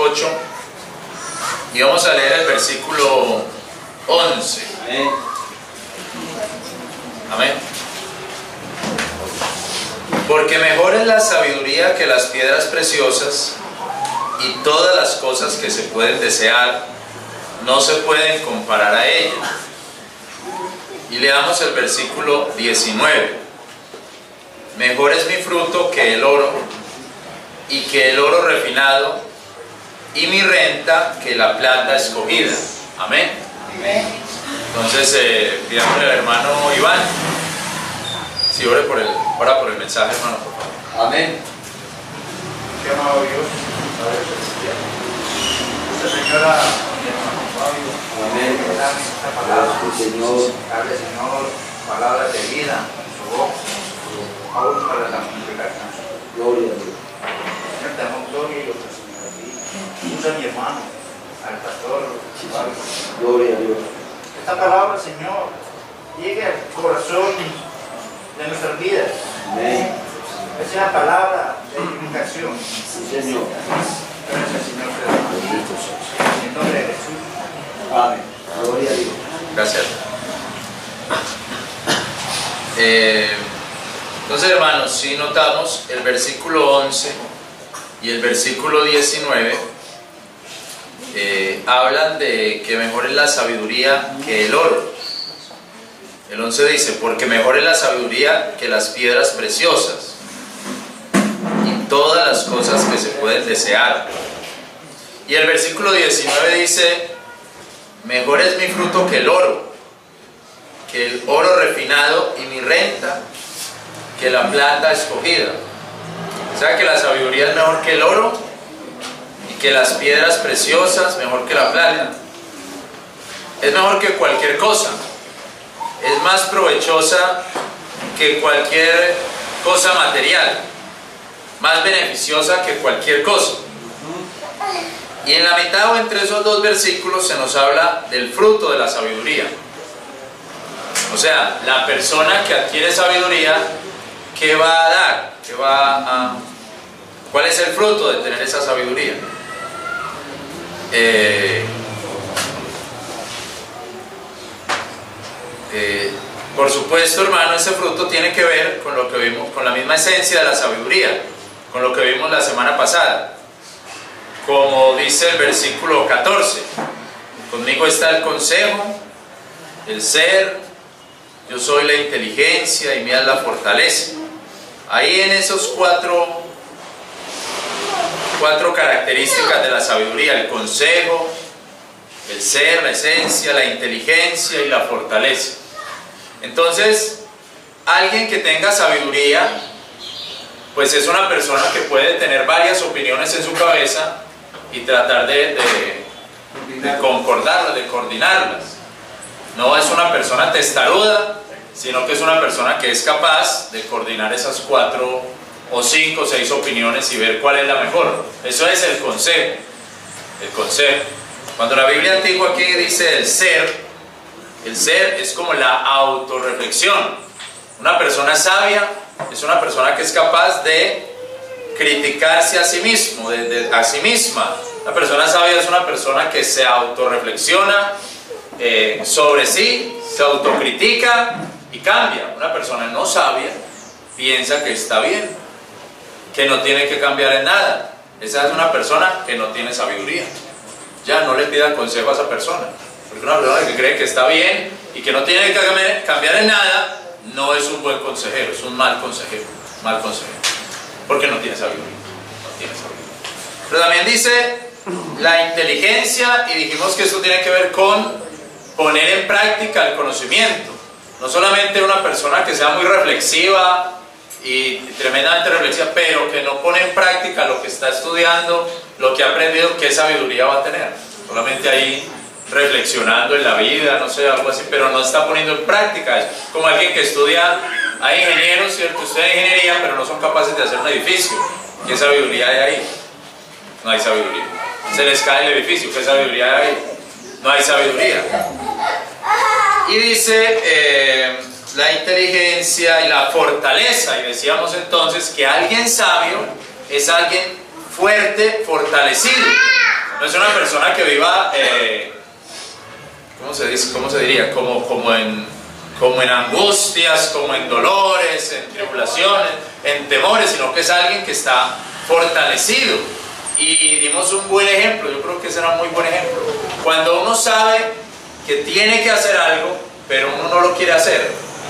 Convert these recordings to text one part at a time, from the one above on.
8 y vamos a leer el versículo 11. Amén. Amén. Porque mejor es la sabiduría que las piedras preciosas, y todas las cosas que se pueden desear no se pueden comparar a ella. Y leamos el versículo 19. Mejor es mi fruto que el oro, y que el oro refinado, y mi renta que la plata escogida. Amén. Amén. Entonces, pidámosle al hermano Iván, si ora por el mensaje, hermano, por favor. Amén. Qué amado Dios, Padre Celestial. Esta señora, mi hermano Fabio, Amén. dame esta palabra. Gracias, Señor. Dale, Señor, palabras de vida en su boca, aún para la multiplicación. Gloria a Dios. Señor, te damos gloria y lo presento a ti. Usa a mi hermano, al pastor Fabio. Gloria a Dios. Esta palabra, Señor, llegue al corazón de nuestras vidas. Amén. Es una palabra de edificación. Sí, Señor. Gracias, Señor, te damos en el nombre de Jesús. Amén. Gloria a Dios. Gracias. Entonces, hermanos, si notamos el versículo 11 y el versículo 19 hablan de que mejor es la sabiduría que el oro. El 11 dice, porque mejor es la sabiduría que las piedras preciosas, y todas las cosas que se pueden desear. Y el versículo 19 dice, mejor es mi fruto que el oro refinado, y mi renta que la plata escogida. O sea que la sabiduría es mejor que el oro, y que las piedras preciosas mejor que la plata. Es mejor que cualquier cosa. Es más provechosa que cualquier cosa material, más beneficiosa que cualquier cosa. Y en la mitad o entre esos dos versículos se nos habla del fruto de la sabiduría. O sea, la persona que adquiere sabiduría, ¿qué va a dar? ¿Cuál es el fruto de tener esa sabiduría? Por supuesto, hermano, ese fruto tiene que ver con lo que vimos, con la misma esencia de la sabiduría, con lo que vimos la semana pasada. Como dice el versículo 14, conmigo está el consejo, el ser, yo soy la inteligencia y mía es la fortaleza. Ahí en esos cuatro características de la sabiduría: el consejo, el ser, la esencia, la inteligencia y la fortaleza. Entonces, alguien que tenga sabiduría, pues es una persona que puede tener varias opiniones en su cabeza y tratar de concordarlas, de coordinarlas. No es una persona testaruda, sino que es una persona que es capaz de coordinar esas 4 o 5 o 6 opiniones y ver cuál es la mejor. Eso es el consejo. El consejo. Cuando la Biblia antigua aquí dice el ser es como la autorreflexión. Una persona sabia es una persona que es capaz de criticarse a sí mismo, a sí misma. La persona sabia es una persona que se autorreflexiona sobre sí, se autocritica y cambia. Una persona no sabia piensa que está bien, que no tiene que cambiar en nada. Esa es una persona que no tiene sabiduría. Ya no le pida consejo a esa persona, porque una persona que cree que está bien y que no tiene que cambiar en nada no es un buen consejero, es un mal consejero, porque no tiene sabiduría. Pero también dice la inteligencia, y dijimos que esto tiene que ver con poner en práctica el conocimiento. No solamente una persona que sea muy reflexiva y tremendamente reflexiva, pero que no pone en práctica lo que está estudiando, lo que ha aprendido, ¿qué sabiduría va a tener? Solamente ahí reflexionando en la vida, no sé, algo así, pero no está poniendo en práctica eso. Como alguien que estudia, hay ingenieros, ¿cierto? Estudian ingeniería, pero no son capaces de hacer un edificio. ¿Qué sabiduría hay ahí? No hay sabiduría. Se les cae el edificio, ¿qué sabiduría hay ahí? No hay sabiduría. Y dice la inteligencia y la fortaleza, y decíamos entonces que alguien sabio es alguien fuerte, fortalecido. No es una persona que viva, ¿cómo se dice? ¿Cómo se diría? Como en angustias, como en dolores, en tribulaciones, en temores, sino que es alguien que está fortalecido. Y dimos un buen ejemplo, yo creo que ese era un muy buen ejemplo. Cuando uno sabe que tiene que hacer algo, pero uno no lo quiere hacer,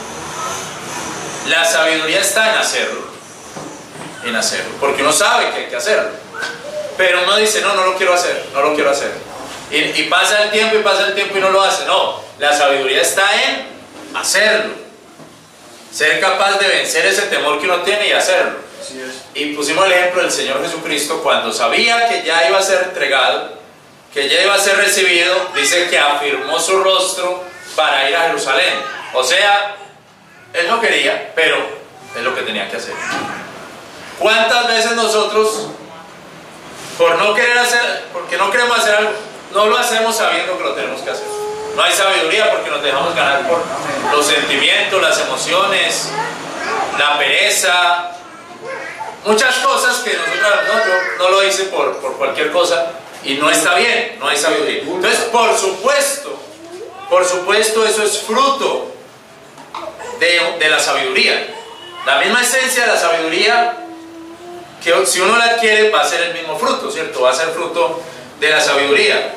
la sabiduría está en hacerlo, porque uno sabe que hay que hacerlo, pero uno dice, no lo quiero hacer, no lo quiero hacer. Y pasa el tiempo y no lo hace. No, la sabiduría está en hacerlo, ser capaz de vencer ese temor que uno tiene y hacerlo. Así es. Y pusimos el ejemplo del Señor Jesucristo cuando sabía que ya iba a ser entregado, que ya iba a ser recibido, dice que afirmó su rostro para ir a Jerusalén. O sea, él no quería, pero es lo que tenía que hacer. ¿Cuántas veces nosotros, por no querer hacer, porque no queremos hacer algo, no lo hacemos sabiendo que lo tenemos que hacer? No hay sabiduría porque nos dejamos ganar por los sentimientos, las emociones, la pereza, muchas cosas que nosotros, yo no lo hice por cualquier cosa y no está bien, no hay sabiduría. Entonces, por supuesto eso es fruto de la sabiduría. La misma esencia de la sabiduría, que si uno la adquiere va a ser el mismo fruto, ¿cierto? Va a ser fruto de la sabiduría.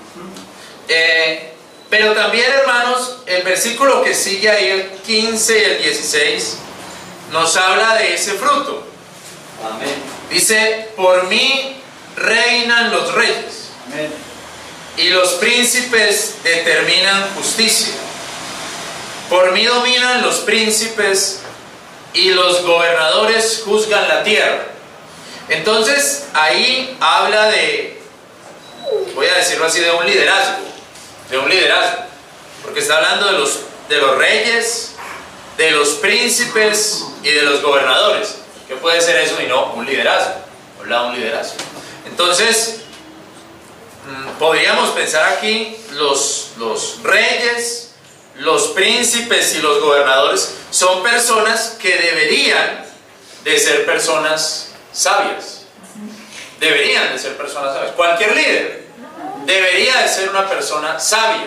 Pero también, hermanos, el versículo que sigue ahí, el 15 y el 16, nos habla de ese fruto. Amén. Dice, por mí reinan los reyes. Amén. Y los príncipes determinan justicia. Por mí dominan los príncipes y los gobernadores juzgan la tierra. Entonces, ahí habla de, voy a decirlo así, de un liderazgo. Porque está hablando de los reyes, de los príncipes y de los gobernadores. ¿Qué puede ser eso y no un liderazgo? Habla de un liderazgo. Entonces, podríamos pensar aquí, los reyes, los príncipes y los gobernadores son personas que deberían de ser personas sabias. Deberían de ser personas sabias. Cualquier líder debería de ser una persona sabia,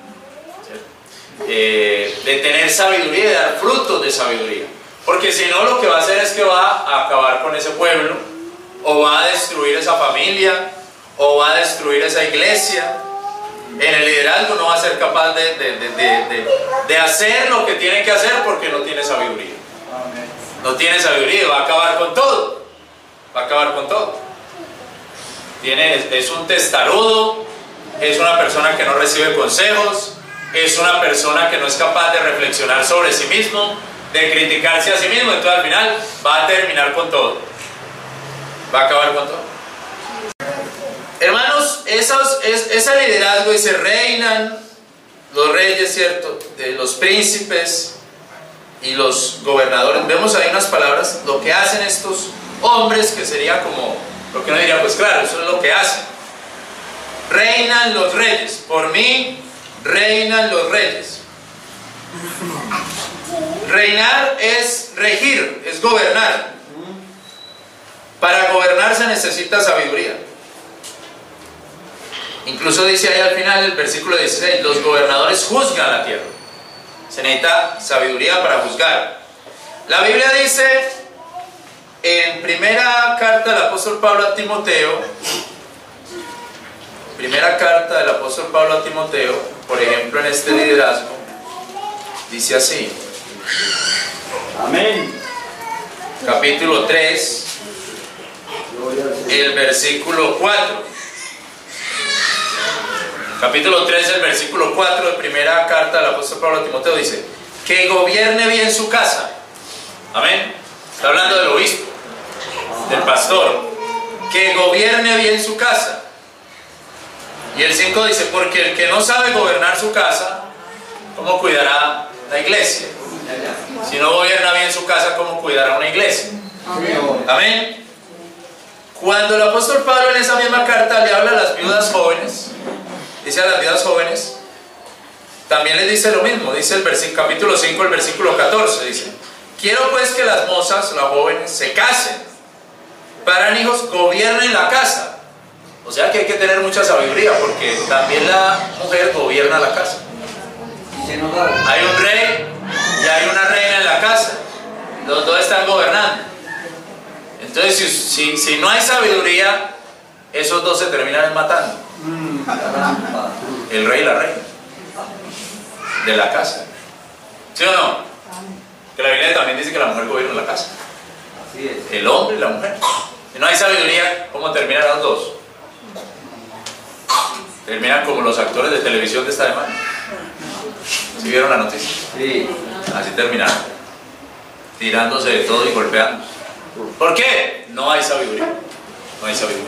de tener sabiduría y de dar frutos de sabiduría. Porque si no, lo que va a hacer es que va a acabar con ese pueblo, o va a destruir esa familia, o va a destruir esa iglesia. En el liderazgo no va a ser capaz de hacer lo que tiene que hacer porque no tiene sabiduría. Amén. No tiene sabiduría y va a acabar con todo. Va a acabar con todo. Es un testarudo, es una persona que no recibe consejos, es una persona que no es capaz de reflexionar sobre sí mismo, de criticarse a sí mismo, entonces al final va a terminar con todo. Va a acabar con todo. Hermanos, ese liderazgo, y se reinan los reyes, ¿cierto? Los príncipes y los gobernadores. Vemos ahí unas palabras, lo que hacen estos hombres, que sería como, lo que uno diría, pues claro, eso es lo que hacen. Reinan los reyes, por mí reinan los reyes. Reinar es regir, es gobernar. Para gobernar se necesita sabiduría. Incluso dice ahí al final del versículo 16, los gobernadores juzgan la tierra. Se necesita sabiduría para juzgar. La Biblia dice en primera carta del apóstol Pablo a Timoteo, primera carta del apóstol Pablo a Timoteo, por ejemplo en este liderazgo, dice así, Amén. capítulo 3, Gloria al Señor. el versículo 4. Capítulo 3, el versículo 4 de primera carta del apóstol Pablo a Timoteo dice, que gobierne bien su casa. Amén. Está hablando del obispo, del pastor. Que gobierne bien su casa. Y el 5 dice, porque el que no sabe gobernar su casa, ¿cómo cuidará la iglesia? Si no gobierna bien su casa, ¿cómo cuidará una iglesia? Amén. Cuando el apóstol Pablo en esa misma carta le habla a las viudas jóvenes, dice a las viudas jóvenes, también les dice lo mismo. Dice el capítulo 5, el versículo 14, dice, quiero pues que las mozas, las jóvenes, se casen, paran hijos, gobiernen la casa. O sea que hay que tener mucha sabiduría, porque también la mujer gobierna la casa. Hay un rey y hay una reina en la casa. Los dos están gobernando. Entonces, si no hay sabiduría, esos dos se terminan matando. El rey y la reina de la casa. ¿Sí o no? Que la Biblia también dice que la mujer gobierna la casa. El hombre y la mujer. Si no hay sabiduría, ¿cómo terminan los dos? Terminan como los actores de televisión de esta semana. ¿Sí vieron la noticia? Sí. Así terminaron. Tirándose de todo y golpeando. ¿Por qué? No hay sabiduría. No hay sabiduría.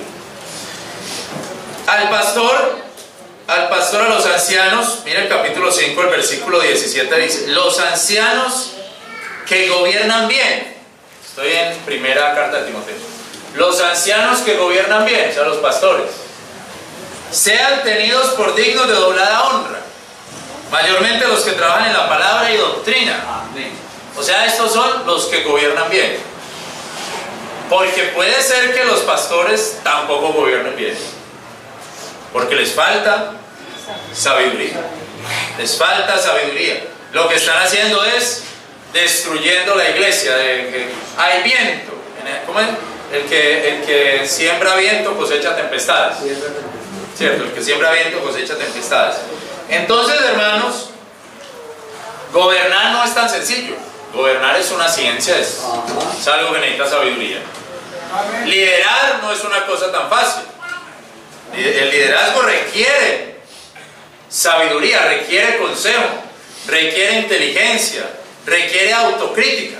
Al pastor, a los ancianos, mira el capítulo 5, el versículo 17 dice: los ancianos que gobiernan bien. Estoy en primera carta de Timoteo. Los ancianos que gobiernan bien, o sea, los pastores, sean tenidos por dignos de doblada honra, mayormente los que trabajan en la palabra y doctrina. O sea, estos son los que gobiernan bien. Porque puede ser que los pastores tampoco gobiernen bien, porque les falta sabiduría. Les falta sabiduría. Lo que están haciendo es destruyendo la iglesia. Hay viento. ¿Cómo es? El que siembra viento cosecha tempestades. ¿Cierto? El que siembra viento cosecha tempestades. Entonces, hermanos, gobernar no es tan sencillo. Gobernar es una ciencia, es algo que necesita sabiduría. Liderar no es una cosa tan fácil. El liderazgo requiere sabiduría, requiere consejo, requiere inteligencia, requiere autocrítica.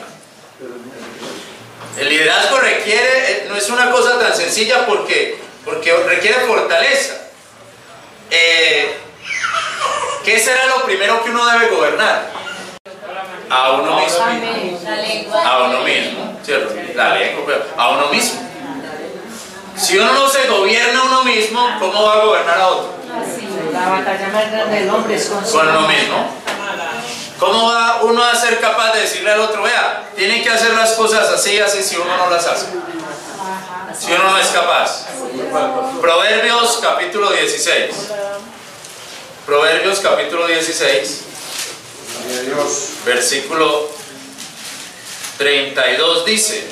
El liderazgo no es una cosa tan sencilla porque requiere fortaleza. ¿Qué será lo primero que uno debe gobernar? A uno mismo. A uno mismo, ¿cierto? La lengua, pero a uno mismo. Si uno no se gobierna a uno mismo, ¿cómo va a gobernar a otro? La batalla más grande del hombre es con uno mismo. ¿Cómo va uno a ser capaz de decirle al otro, vea, tienen que hacer las cosas así, así, si uno no las hace? Si uno no es capaz. Proverbios capítulo 16. Proverbios capítulo 16. Versículo 32 dice: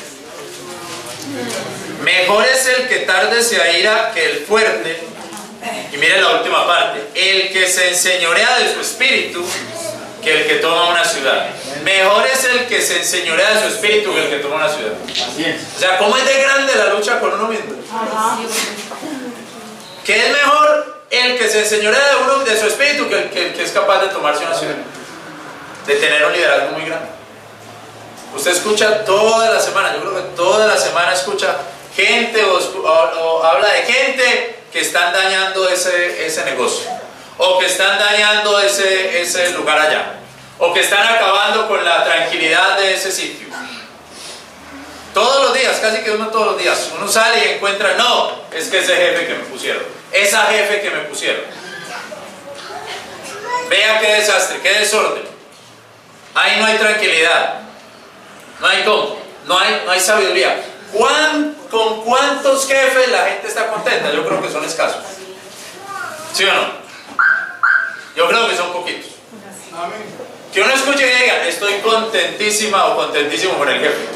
mejor es el que tarde se aira que el fuerte. Y mire la última parte: el que se enseñorea de su espíritu que el que toma una ciudad. Mejor es el que se enseñorea de su espíritu que el que toma una ciudad. O sea, ¿cómo es de grande la lucha con uno mismo? ¿Qué es mejor el que se enseñorea de su espíritu que el que es capaz de tomarse una ciudad? De tener un liderazgo muy grande. Usted escucha toda la semana, yo creo que toda la semana escucha gente o habla de gente que están dañando ese negocio, o que están dañando ese lugar allá, o que están acabando con la tranquilidad de ese sitio. Todos los días, casi que todos los días, uno sale y encuentra, no, es que ese jefe que me pusieron, esa jefe que me pusieron. Vea qué desastre, qué desorden. Ahí no hay tranquilidad, no hay cómo, no hay sabiduría. ¿Con cuántos jefes la gente está contenta? Yo creo que son escasos. ¿Sí o no? Yo creo que son poquitos. Que uno escuche y diga, estoy contentísima o contentísimo con el jefe.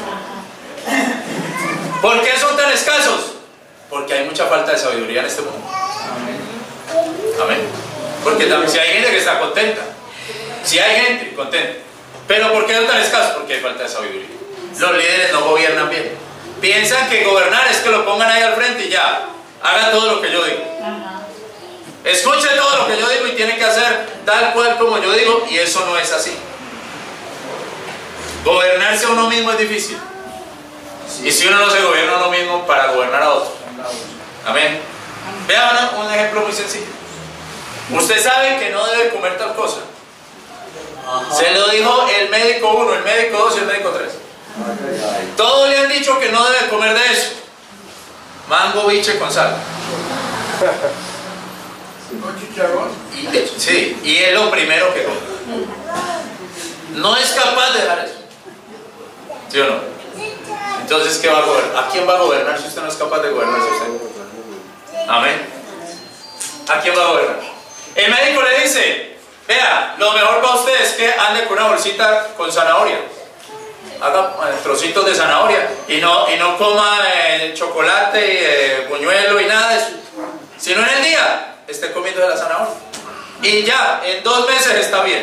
¿Por qué son tan escasos? Porque hay mucha falta de sabiduría en este mundo. Amén. Porque también, si hay gente que está contenta, si hay gente contenta, pero ¿por qué son tan escasos? Porque hay falta de sabiduría. Los líderes no gobiernan bien. Piensan que gobernar es que lo pongan ahí al frente y ya, haga todo lo que yo digo. Escuche todo lo que yo digo y tiene que hacer tal cual como yo digo, y eso no es así. Gobernarse a uno mismo es difícil. Y si uno no se gobierna a uno mismo para gobernar a otro. Amén. Vean un ejemplo muy sencillo. Usted sabe que no debe comer tal cosa. Se lo dijo el médico 1, el médico 2 y el médico 3. Todos le han dicho que no debe comer de eso. Mango biche con sal. ¿Con chicharrón? Sí, y es lo primero que come. No es capaz de dejar eso. ¿Sí o no? Entonces, ¿qué va a gobernar? ¿A quién va a gobernar si usted no es capaz de gobernarse usted? Amén. ¿A quién va a gobernar? El médico le dice, vea, lo mejor para usted es que ande con una bolsita con zanahoria. Haga trocitos de zanahoria y no coma chocolate, buñuelo y nada de eso. Sino en el día esté comiendo de la zanahoria. Y ya, en 2 meses está bien.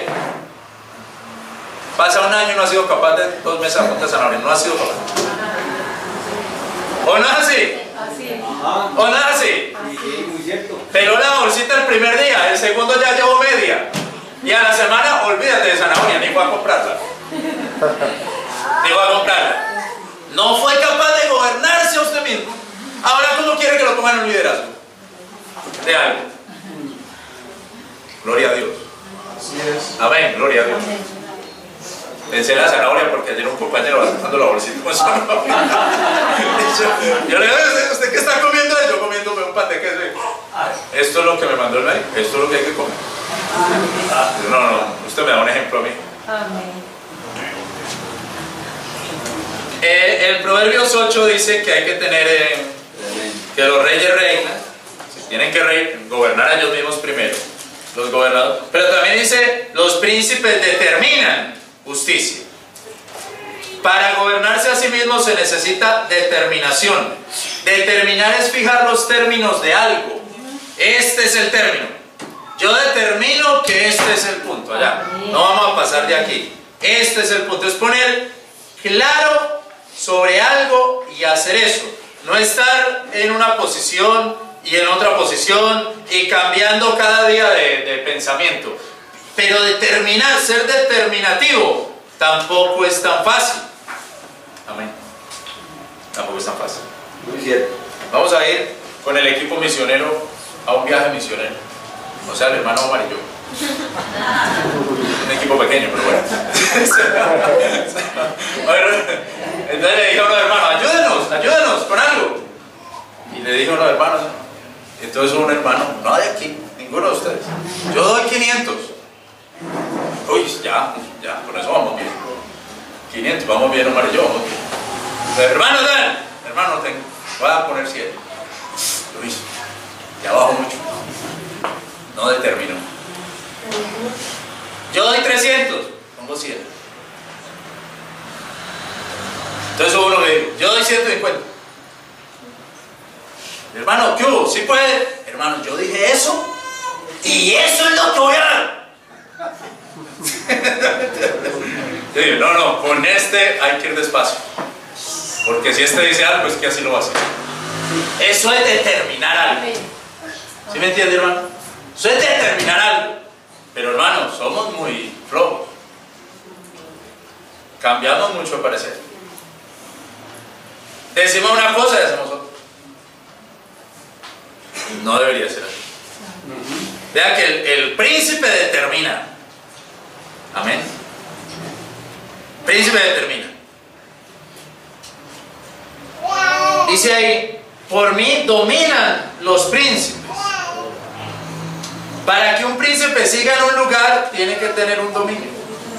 Pasa un año y no ha sido capaz de 2 meses a punta de zanahoria. No ha sido capaz. ¿O no es así? ¿O no es así? Sí, muy cierto. Peló la bolsita el primer día, el segundo ya llevó media. Y a la semana, olvídate de zanahoria, ni fue a comprarla. Ni fue a comprarla. No fue capaz de gobernarse a usted mismo. Ahora, ¿cómo quiere que lo pongan en un liderazgo? De algo. Gloria a Dios. Así es. Amén, gloria a Dios. Pensé en la zanahoria porque ayer un compañero va sacando la bolsita con zanahoria. Yo le digo, ¿usted qué está comiendo? Yo comiéndome un pan de queso. Esto es lo que me mandó el médico, esto es lo que hay que comer. No, usted me da un ejemplo a mí. Amén. El Proverbios 8 dice que hay que tener, que los reyes reinan, tienen que gobernar a ellos mismos primero, los gobernadores. Pero también dice, los príncipes determinan justicia. Para gobernarse a sí mismos se necesita determinación. Determinar es fijar los términos de algo. Este es el término. Yo determino que este es el punto. Allá. No vamos a pasar de aquí. Este es el punto. Es poner claro sobre algo y hacer eso. No estar en una posición y en otra posición y cambiando cada día de pensamiento. Pero determinar, ser determinativo, tampoco es tan fácil. Amén. Tampoco es tan fácil. Muy cierto. Vamos a ir con el equipo misionero a un viaje misionero. O sea, el hermano Omar y yo. Un equipo pequeño, pero bueno. Entonces le dije a uno de los hermanos, ayúdenos con algo. Y le dije a uno de los hermanos, entonces un hermano, no de aquí, ninguno de ustedes. Yo doy 500. Uy, ya, con eso vamos bien. 500, vamos bien, Omar y yo, vamos bien. Pero, hermano, tengo, voy a poner 100. Luis, ya bajo mucho. No determino. Yo doy 300, pongo 100. Entonces uno me dijo, yo doy 150. Hermano, ¿qué hubo? ¿Sí puede? Hermano, yo dije eso y eso es lo que voy a dar. No, con este hay que ir despacio. Porque si este dice algo, es que así lo va a hacer. Eso es determinar algo. ¿Sí me entiende, hermano? Eso es determinar algo. Pero, hermano, somos muy flojos. Cambiamos mucho de parecer. Decimos una cosa y hacemos otra. No debería ser así. Vea que el príncipe determina. Amén. Príncipe determina. Dice ahí, por mí dominan los príncipes. Para que un príncipe siga en un lugar, tiene que tener un dominio.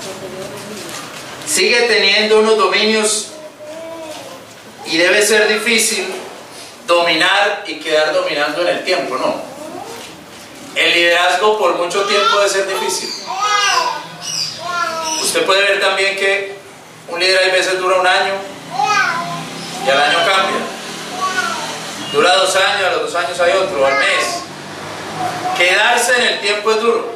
Sigue teniendo unos dominios y debe ser difícil dominar y quedar dominando en el tiempo, ¿no? El liderazgo por mucho tiempo debe ser difícil. Usted puede ver también que un líder hay veces dura un año y al año cambia. Dura 2 años, a los 2 años hay otro, al mes. Quedarse en el tiempo es duro.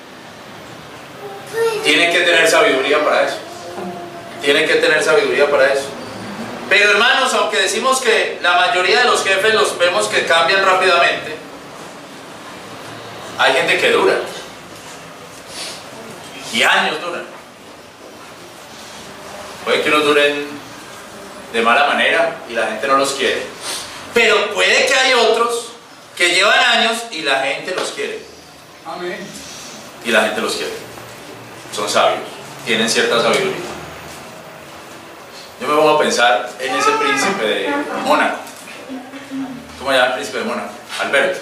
Tiene que tener sabiduría para eso. Tiene que tener sabiduría para eso. Pero hermanos, aunque decimos que la mayoría de los jefes los vemos que cambian rápidamente, hay gente que dura. Y años duran. Puede que unos duren de mala manera y la gente no los quiere. Pero puede que hay otros que llevan años y la gente los quiere. Amén. Y la gente los quiere. Son sabios, tienen cierta sabiduría. Yo me pongo a pensar en ese príncipe de Mónaco. ¿Cómo se llama el príncipe de Mónaco? Alberto.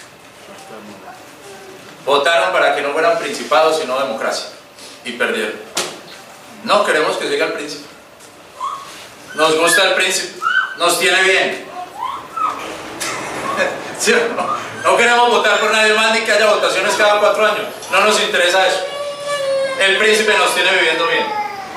Votaron para que no fueran principados sino democracia. Y perdieron. No queremos que siga el príncipe. Nos gusta el príncipe. Nos tiene bien. ¿Sí o no? No queremos votar por nadie más ni que haya votaciones cada 4 años. No nos interesa eso. El príncipe nos tiene viviendo bien.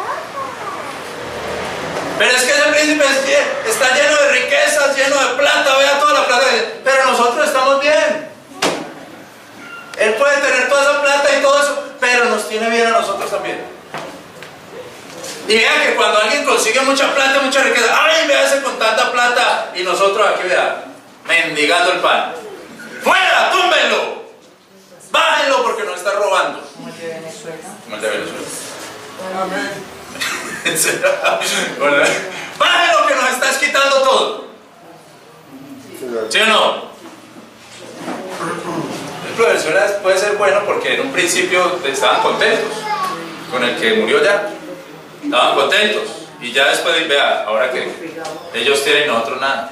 Pero es que ese príncipe está lleno de riquezas, lleno de plata, vea toda la plata. Pero nosotros estamos bien. Él puede tener toda esa plata y todo eso, pero nos tiene bien a nosotros también. Y vean que cuando alguien consigue mucha plata, mucha riqueza, ¡ay, vea ese con tanta plata! Y nosotros aquí, vea, mendigando el pan. ¡Fuera! ¡Túmbenlo! ¡Bájenlo porque nos está robando! Como el de Venezuela. Como el de Venezuela. Bueno, ¡bájenlo que nos estás quitando todo! ¿Sí o no? El pueblo de Venezuela puede ser bueno porque en un principio estaban contentos con el que murió ya. Estaban contentos. Y ya después, vea, ahora que ellos tienen y nosotros nada.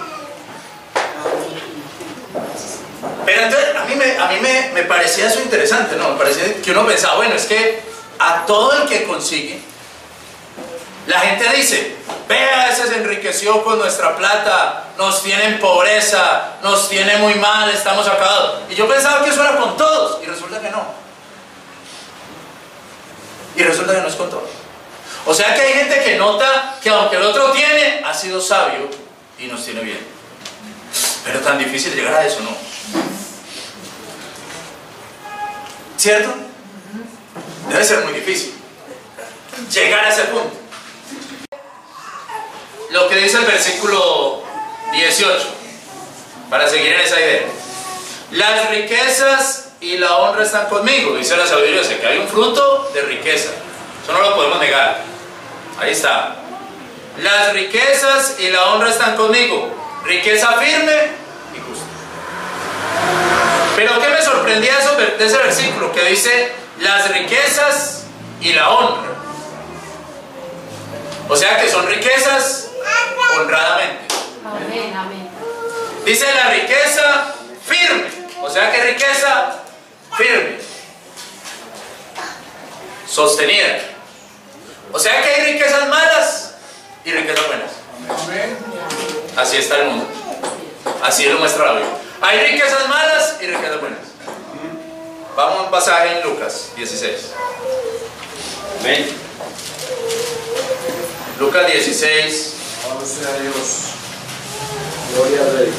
Pero entonces a mí me parecía eso interesante, ¿no? Me parecía que uno pensaba, bueno, es que a todo el que consigue, la gente dice, vea, ese se enriqueció con nuestra plata, nos tiene en pobreza, nos tiene muy mal, estamos acabados. Y yo pensaba que eso era con todos, y resulta que no. Y resulta que no es con todos. O sea que hay gente que nota que aunque el otro tiene, ha sido sabio y nos tiene bien. Pero tan difícil llegar a eso, ¿no? ¿Cierto? Debe ser muy difícil llegar a ese punto. Lo que dice el versículo 18, para seguir en esa idea. Las riquezas y la honra están conmigo, dice la sabiduría. O sea que hay un fruto de riqueza. Eso no lo podemos negar. Ahí está. Las riquezas y la honra están conmigo. Riqueza firme y justa. Pero ¿qué me sorprendía de ese versículo? Que dice las riquezas y la honra. O sea que son riquezas honradamente. Amén, amén. Dice la riqueza firme. O sea que riqueza firme. Sostenida. O sea que hay riquezas malas y riquezas buenas. Así está el mundo. Así lo muestra la Biblia. Hay riquezas malas y riquezas buenas. Vamos a un pasaje en Lucas 16. Amén. Lucas 16. Alabado sea Dios. Gloria al Rey.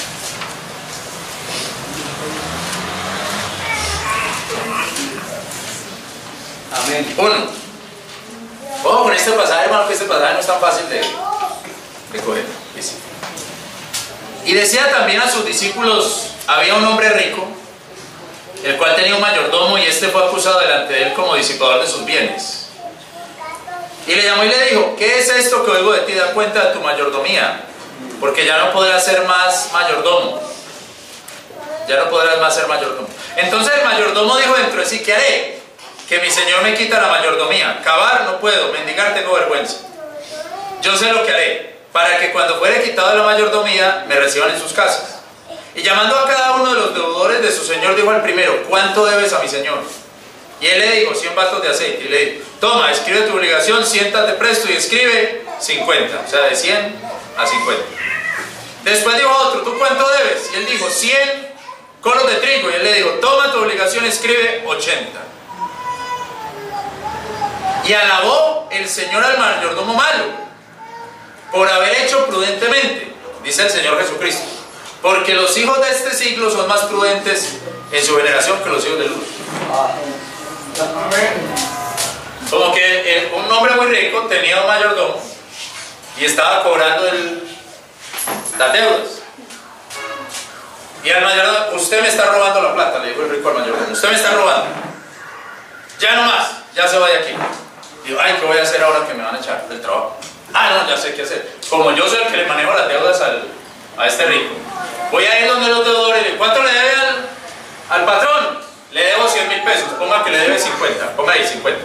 Amén. 1. Ojo con este pasaje, hermano, que este pasaje no es tan fácil de coger. Dice. Y decía también a sus discípulos, había un hombre rico, el cual tenía un mayordomo, y este fue acusado delante de él como disipador de sus bienes. Y le llamó y le dijo, ¿qué es esto que oigo de ti? Da cuenta de tu mayordomía, porque ya no podrás ser más mayordomo. Ya no podrás más ser mayordomo. Entonces el mayordomo dijo dentro de sí, ¿qué haré? Que mi señor me quita la mayordomía. Cavar no puedo, mendigar tengo vergüenza. Yo sé lo que haré, para que cuando fuere quitado la mayordomía, me reciban en sus casas. Y llamando a cada uno de los deudores de su señor, dijo al primero, ¿cuánto debes a mi señor? Y él le dijo, 100 batos de aceite. Y le dijo, toma, escribe tu obligación, siéntate presto y escribe 50. O sea, de 100 a 50. Después dijo a otro, ¿tú cuánto debes? Y él dijo, 100 conos de trigo. Y él le dijo, toma tu obligación, escribe 80. Y alabó el Señor al mayordomo malo, por haber hecho prudentemente, dice el Señor Jesucristo, porque los hijos de este siglo son más prudentes en su generación que los hijos de luz. Como que un hombre muy rico tenía un mayordomo y estaba cobrando las deudas. Y al mayordomo, usted me está robando la plata, le dijo el rico al mayordomo, usted me está robando. Ya no más, ya se va de aquí. Digo, ay, ¿qué voy a hacer ahora que me van a echar del trabajo? Ah, no, ya sé qué hacer. Como yo soy el que le manejo las deudas a este rico, voy a ir donde los deudores y le digo, ¿cuánto le debe al patrón? Le debo 100.000 pesos, ponga que le debe 50, ponga ahí 50.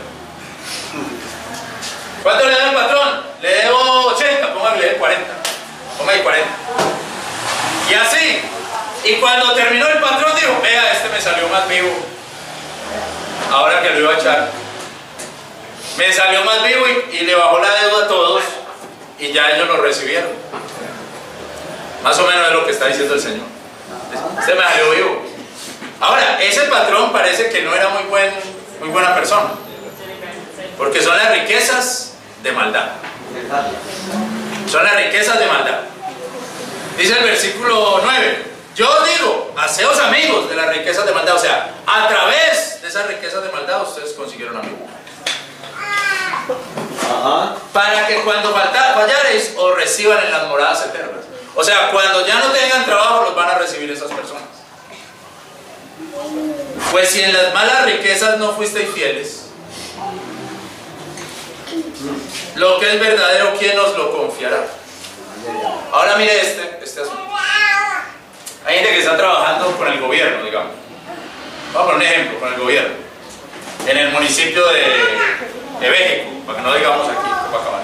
¿Cuánto le debe al patrón? Le debo 80, ponga que le debe 40, ponga ahí 40. Y así, y cuando terminó el patrón dijo, vea, este me salió más vivo, ahora que lo iba a echar. Me salió más vivo y le bajó la deuda a todos y ya ellos lo recibieron. Más o menos es lo que está diciendo el Señor. Este me salió vivo. Ahora, ese patrón parece que no era muy buena persona, porque son las riquezas de maldad. Son las riquezas de maldad. Dice el versículo 9: yo os digo, haceos amigos de las riquezas de maldad. O sea, a través de esas riquezas de maldad ustedes consiguieron amigos. Para que cuando fallareis os reciban en las moradas eternas. O sea, cuando ya no tengan trabajo los van a recibir esas personas. Pues si en las malas riquezas no fuisteis fieles, lo que es verdadero, ¿quién os lo confiará? Ahora mire este asunto. Hay gente que está trabajando con el gobierno, digamos. Vamos a poner un ejemplo, con el gobierno. En el municipio de México, para que no digamos aquí, Copacabana.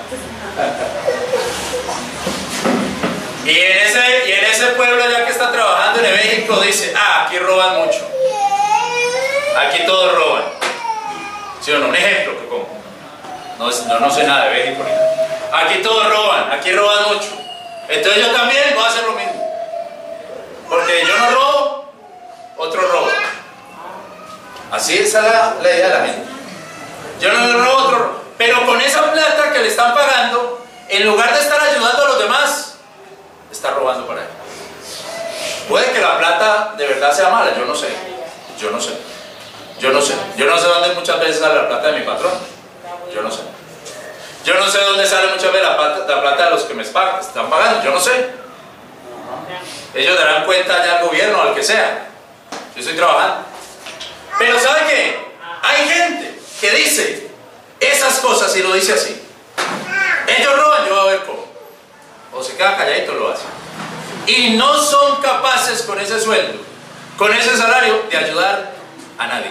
Y en ese pueblo ya que está trabajando en México dice, aquí roban mucho. Aquí todos roban. ¿Sí o no? Un ejemplo que pongo. No sé nada de México ni nada. Aquí todos roban, aquí roban mucho. Entonces yo también voy a hacer lo mismo. Porque yo no robo, otro roba. Así es la idea de la gente. Yo no robo, otro roba. Pero con esa plata que le están pagando, en lugar de estar ayudando a los demás, está robando para él. Puede que la plata de verdad sea mala, yo no sé. Yo no sé dónde muchas veces sale la plata de mi patrón. Yo no sé. Yo no sé dónde sale muchas veces la plata de los que me están pagando. Yo no sé. Ellos darán cuenta ya al gobierno, al que sea. Yo estoy trabajando. Pero ¿sabe qué? Hay gente que dice esas cosas y lo dice así. Ellos roban, yo voy a ver cómo. O se queda calladito lo hace. Y no son capaces con ese sueldo, con ese salario, de ayudar a nadie.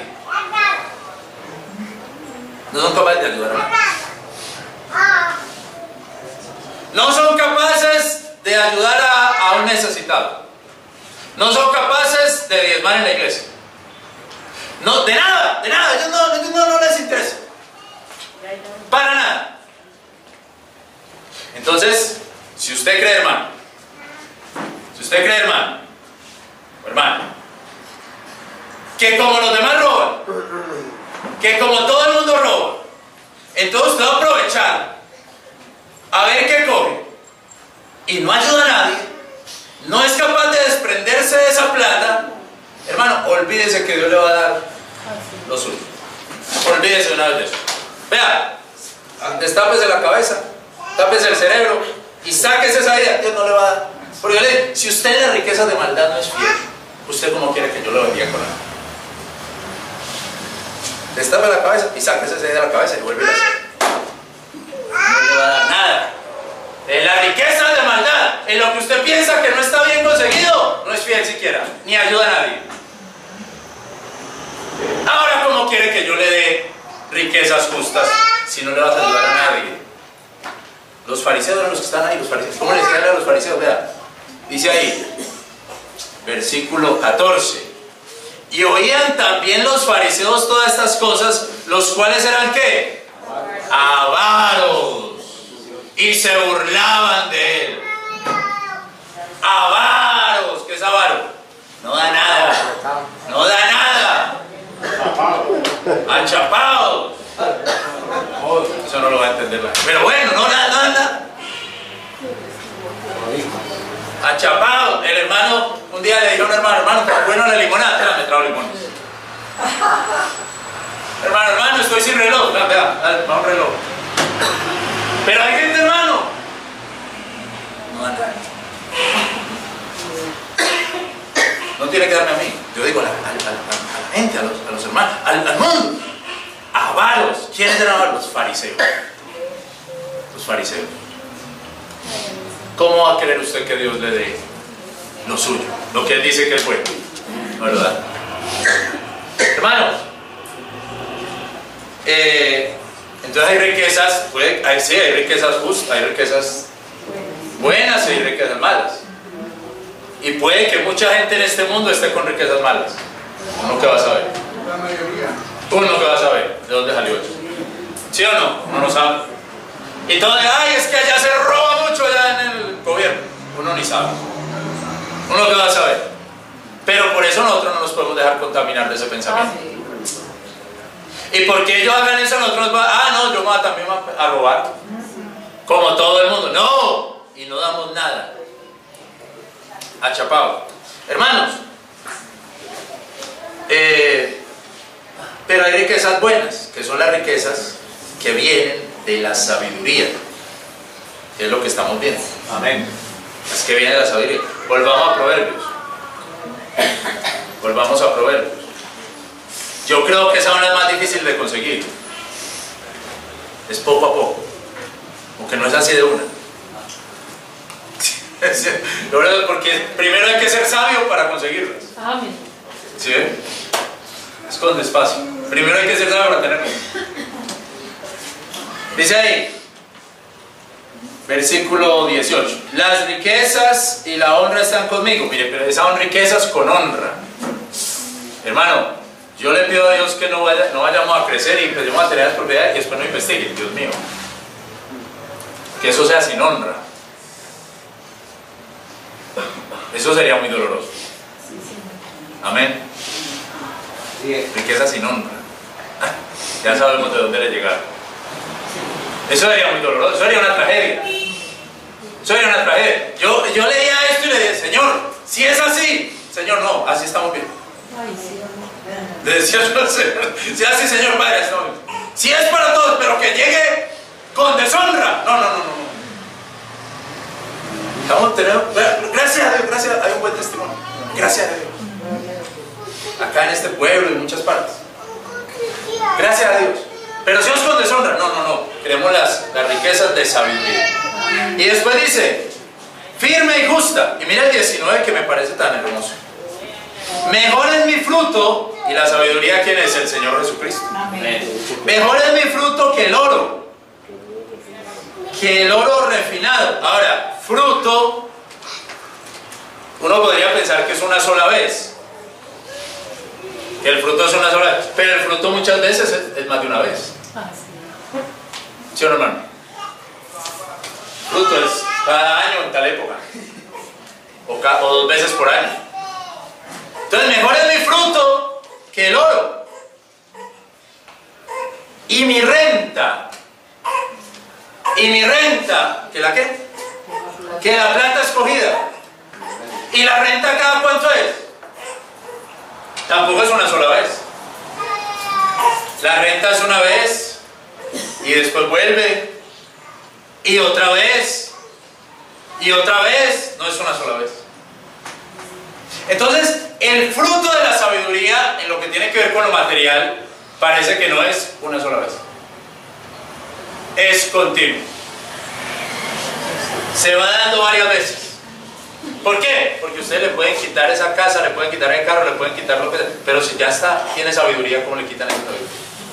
No son capaces de ayudar a nadie. No son capaces de ayudar a un necesitado. No son capaces de diezmar en la iglesia. No, de nada. Ellos no les interesa. Para nada. Entonces, si usted cree, hermano, hermano, que como los demás roban, que como todo el mundo roba, entonces usted va a aprovechar a ver qué coge y no ayuda a nadie, no es capaz de desprenderse de esa plata, hermano, olvídese que Dios le va a dar lo suyo. Olvídese una vez de eso. Vea, destápese la cabeza, tápese el cerebro y sáquese esa idea. Dios no le va a dar. Porque yo le digo, si usted en las riquezas de maldad no es fiel, ¿usted cómo quiere que yo lo bendiga con él? Destape la cabeza y sáquese esa idea de la cabeza y vuelve a hacer. No le va a dar nada. En las riquezas de maldad, en lo que usted piensa que no está bien conseguido, no es fiel siquiera, ni ayuda a nadie. Ahora, ¿cómo quiere que yo le dé riquezas justas si no le vas a ayudar a nadie? Los fariseos eran los que están ahí, los fariseos. ¿Cómo les decían a los fariseos? Vea, dice ahí, versículo 14. Y oían también los fariseos todas estas cosas, los cuales eran ¿qué? Avaros. Y se burlaban de él. Avaros. ¿Qué es avaro? No da nada. No da nada. Achapados. Eso no lo va a entender. Pero bueno, no nada. Achapado. El hermano, un día le dijo a un hermano, está bueno la limonada, te la me trajo limones. Hermano, estoy sin reloj. Vea, va un reloj. Pero hay gente, hermano. No da nada. No tiene que darme a mí. Yo digo a la gente, a los hermanos, al mundo. Avaros. ¿Quiénes eran avaros? Los fariseos. Los fariseos. ¿Cómo va a querer usted que Dios le dé lo suyo? Lo que Él dice que es bueno. ¿Verdad? Hermanos, entonces hay riquezas, sí, hay riquezas justas, hay riquezas buenas y hay riquezas malas. Y puede que mucha gente en este mundo esté con riquezas malas. Uno que va a saber. La mayoría. Uno que va a saber de dónde salió eso. ¿Sí o no? Uno no sabe. Y todo, es que allá se roba mucho allá en el gobierno. Uno ni sabe. Uno que va a saber. Pero por eso nosotros no nos podemos dejar contaminar de ese pensamiento. Amén. Y porque ellos hagan eso, nosotros nos va, no, yo me voy también a robar. Como todo el mundo. No, y no damos nada. Achapado. Hermanos, pero hay riquezas buenas, que son las riquezas que vienen de la sabiduría, que es lo que estamos viendo. Amén. Es que viene de la sabiduría. Volvamos a Proverbios. Volvamos a Proverbios. Yo creo que esa es la más difícil de conseguir. Es poco a poco. Aunque no es así de una. Porque primero hay que ser sabio para conseguirlas. Amén. ¿Sí ven? Es con despacio. Primero hay que ser sabio para tenerlas. Dice ahí, versículo 18: las riquezas y la honra están conmigo. Mire, pero esas son riquezas con honra. Hermano, yo le pido a Dios que no vayamos a crecer y empecemos a tener las propiedades y después no investiguen, Dios mío. Que eso sea sin honra. Eso sería muy doloroso. Amén. Riqueza sin honra. Ya sabemos de dónde le llegaron. Eso sería muy doloroso. Eso sería una tragedia. Eso sería una tragedia. Yo leía esto y le dije, Señor, si es así, Señor, no, así estamos bien. Ay, sí, amén. Le decía yo al Señor, si es así, Señor, Padre, así estamos bien. Si es para todos, pero que llegue con deshonra. No. Estamos teniendo, gracias a Dios, gracias, hay un buen testimonio. Gracias a Dios. Acá en este pueblo y en muchas partes. Gracias a Dios. Pero si os con deshonra, no. Queremos las riquezas de sabiduría. Y después dice, firme y justa. Y mira el 19 que me parece tan hermoso. Mejor es mi fruto, y la sabiduría, ¿quién es? El Señor Jesucristo. Amén. Mejor es mi fruto que el oro refinado. Ahora, fruto, uno podría pensar que es una sola vez. Que el fruto es una sola vez. Pero el fruto muchas veces es más de una vez. Ah, sí. ¿Sí o no, hermano? Fruto es cada año en tal época. O 2 veces por año. Entonces, mejor es mi fruto que el oro. Y mi renta. ¿Que la qué? Que la plata escogida. ¿Y la renta cada cuánto es? Tampoco es una sola vez. La renta es una vez y después vuelve y otra vez y otra vez. No es una sola vez. Entonces, el fruto de la sabiduría en lo que tiene que ver con lo material parece que no es una sola vez. Es continuo. Se va dando varias veces. ¿Por qué? Porque ustedes le pueden quitar esa casa, le pueden quitar el carro, le pueden quitar lo que sea, pero si ya tiene sabiduría, ¿cómo le quitan esa sabiduría?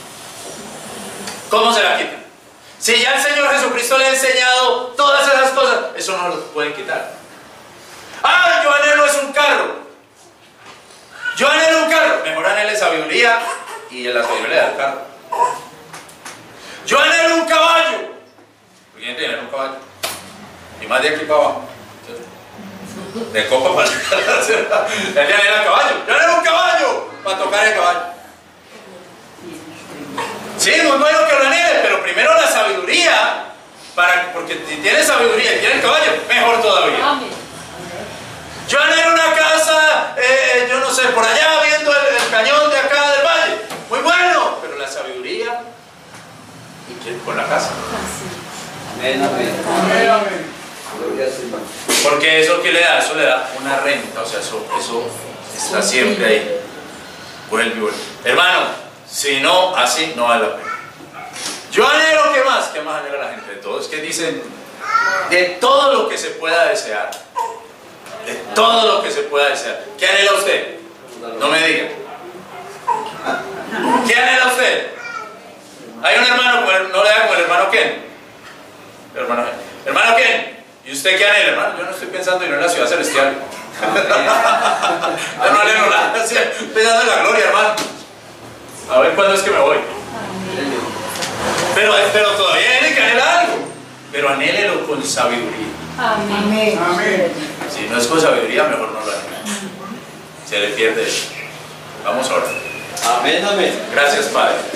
¿Cómo se la quitan? Si ya el Señor Jesucristo le ha enseñado todas esas cosas, eso no lo pueden quitar. Yo anhelo es un carro. Yo anhelo un carro. Mejor anhele sabiduría y en la sabiduría del carro. Yo anhelo un caballo. ¿Quién tiene un caballo? Y más de aquí para abajo. De copa para él anhela caballo. Yo anhelo un caballo para tocar el caballo. Sí, muy bueno que lo anhele, pero primero la sabiduría, porque si tiene sabiduría y tiene el caballo, mejor todavía. Amén. Yo anhelo una casa, yo no sé, por allá viendo el cañón de acá del valle. Muy bueno, pero la sabiduría con la casa. Amén. Gloria al Señor. Porque eso que le da, eso le da una renta, o sea, eso está siempre ahí. Vuelve y vuelve. Hermano, si no, así no vale la pena. Yo anhelo, ¿qué más? ¿Qué más anhela la gente? De todo. Es que dicen, de todo lo que se pueda desear. De todo lo que se pueda desear. ¿Qué anhela usted? No me diga. ¿Qué anhela usted? Hay un hermano, no le da como el hermano Ken. Hermano Ken, ¿y usted qué anhela, hermano? Yo no estoy pensando en la ciudad celestial. Yo no anhelo nada, estoy pensando en la gloria, hermano. A ver cuándo es que me voy. Pero todavía tiene que anhelar algo. Pero anhélelo con sabiduría. Amén. Amén. Si no es con sabiduría, mejor no lo anhele. se le pierde eso. Vamos a orar. Amén, amén. Gracias, Padre.